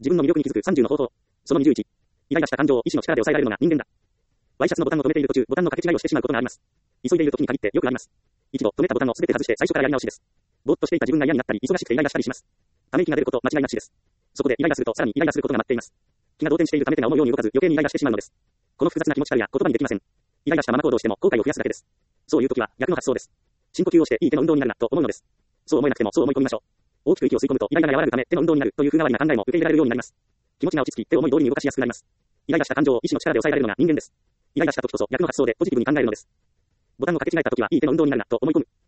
自分の魅力に気づく30の方法。その21。イライラした感情を意志の力で抑えられるのが人間だ。ワイシャツのボタンを止めている途中、ボタンの掛け違いをしてしまうことがあります。急いでいる時に限ってよくあります。一度止めたボタンをすべて外して最初からやり直しです。ぼーっとしていた自分が嫌になったり、忙しくてイライラしたりします。ため息が出ること間違いなしです。そこでイライラするとさらにイライラすることが待っています。気が動転しているため手が思うように動かず余計にイライラしてしまうのです。この複雑な気持ちたるや言葉にできません。イライラしたまま行動しても後悔を増やすだけです。そういう時は逆の発想です。深呼吸をしていい手の運動になるなと思うのです。そう思えなくてもそう思い込みましょう。大きく息を吸い込むとイライラが和らぐため手の運動になるという風変わりな考えも受け入れられるようになります。気持ちが落ち着き手を思い通りに動かしやすくなります。イライラした感情を意志の力で抑えられるのが人間です。イライラした時こそ逆の発想でポジティブに考えるのです。ボタンを掛け違えた時はいい手の運動になるなと思い込む。